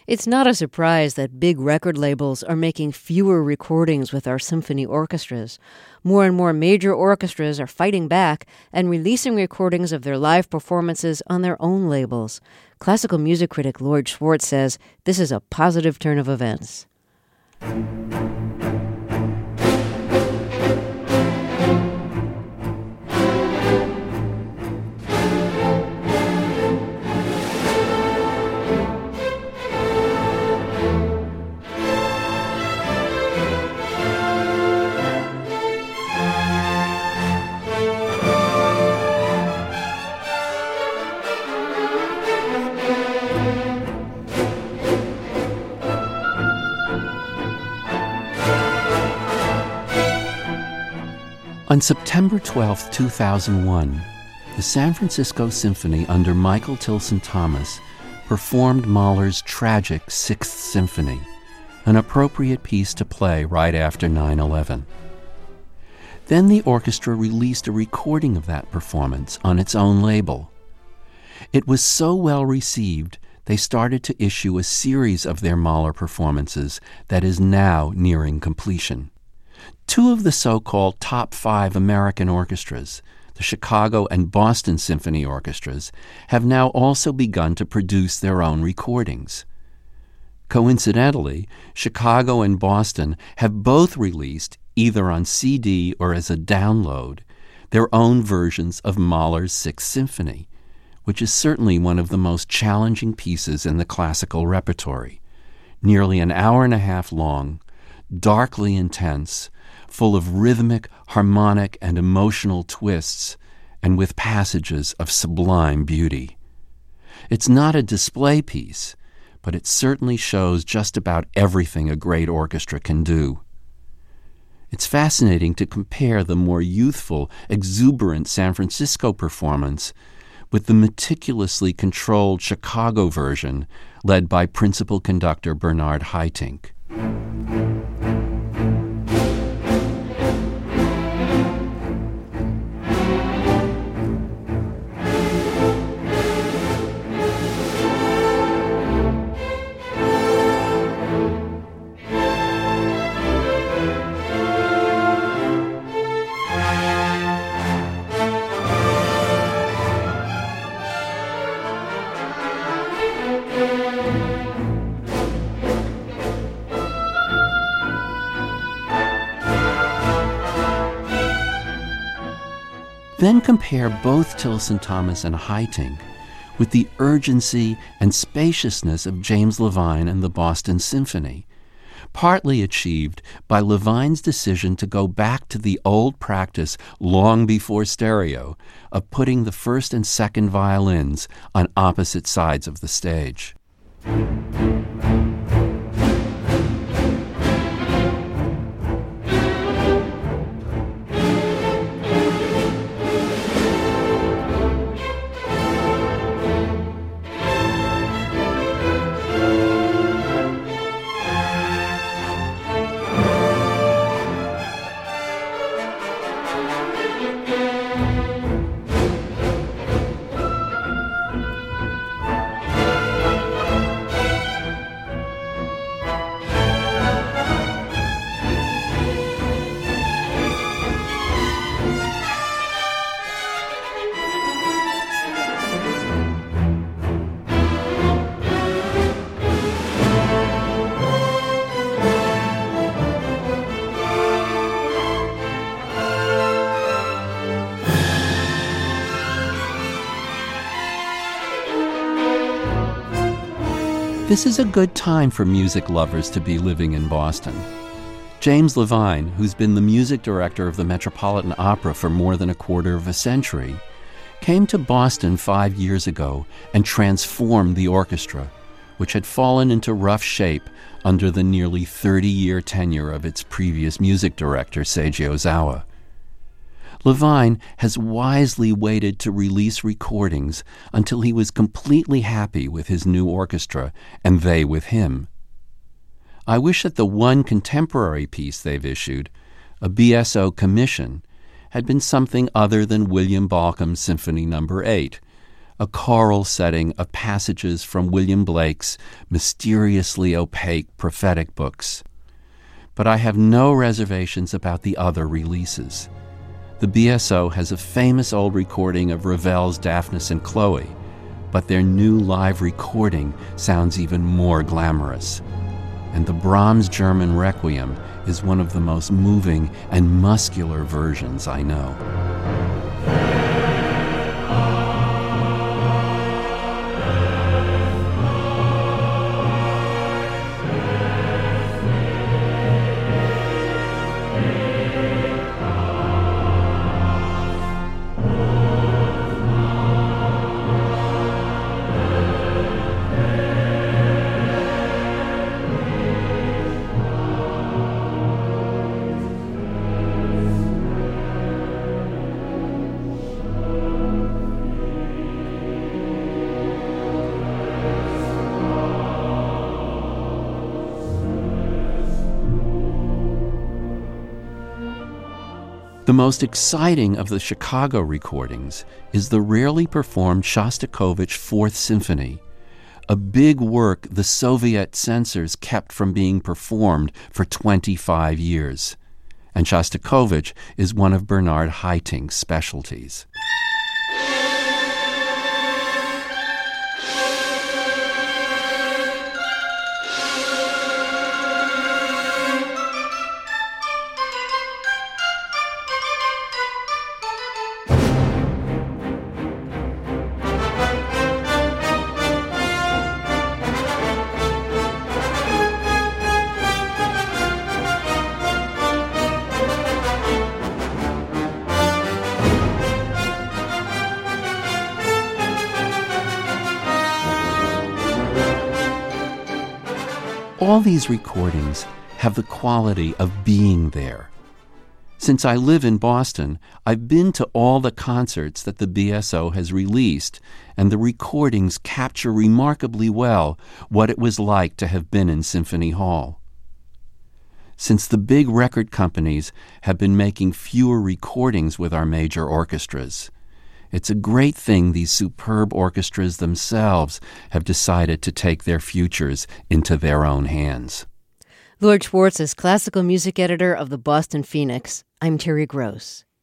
It's not a surprise that big record labels are making fewer recordings with our symphony orchestras. More and more major orchestras are fighting back and releasing recordings of their live performances on their own labels. Classical music critic Lloyd Schwartz says this is a positive turn of events. On September 12, 2001, the San Francisco Symphony under Michael Tilson Thomas performed Mahler's tragic Sixth Symphony, an appropriate piece to play right after 9/11. Then the orchestra released a recording of that performance on its own label. It was so well received, they started to issue a series of their Mahler performances that is now nearing completion. Two of the so-called top 5 American orchestras, the Chicago and Boston Symphony Orchestras, have now also begun to produce their own recordings. Coincidentally, Chicago and Boston have both released, either on CD or as a download, their own versions of Mahler's Sixth Symphony, which is certainly one of the most challenging pieces in the classical repertory. Nearly an hour and a half long, darkly intense, full of rhythmic, harmonic, and emotional twists, and with passages of sublime beauty. It's not a display piece, but it certainly shows just about everything a great orchestra can do. It's fascinating to compare the more youthful, exuberant San Francisco performance with the meticulously controlled Chicago version led by principal conductor Bernard Haitink. Then compare both Tilson Thomas and Haitink with the urgency and spaciousness of James Levine and the Boston Symphony, partly achieved by Levine's decision to go back to the old practice long before stereo of putting the first and second violins on opposite sides of the stage. This is a good time for music lovers to be living in Boston. James Levine, who's been the music director of the Metropolitan Opera for more than a quarter of a century, came to Boston 5 years ago and transformed the orchestra, which had fallen into rough shape under the nearly 30-year tenure of its previous music director, Seiji Ozawa. Levine has wisely waited to release recordings until he was completely happy with his new orchestra, and they with him. I wish that the one contemporary piece they've issued, a BSO commission, had been something other than William Balcom's Symphony No. 8, a choral setting of passages from William Blake's mysteriously opaque prophetic books. But I have no reservations about the other releases. The BSO has a famous old recording of Ravel's Daphnis and Chloe, but their new live recording sounds even more glamorous. And the Brahms German Requiem is one of the most moving and muscular versions I know. The most exciting of the Chicago recordings is the rarely performed Shostakovich Fourth Symphony, a big work the Soviet censors kept from being performed for 25 years. And Shostakovich is one of Bernard Haitink's specialties. All these recordings have the quality of being there. Since I live in Boston, I've been to all the concerts that the BSO has released, and the recordings capture remarkably well what it was like to have been in Symphony Hall. Since the big record companies have been making fewer recordings with our major orchestras, it's a great thing these superb orchestras themselves have decided to take their futures into their own hands. Lloyd Schwartz is classical music editor of the Boston Phoenix. I'm Terry Gross.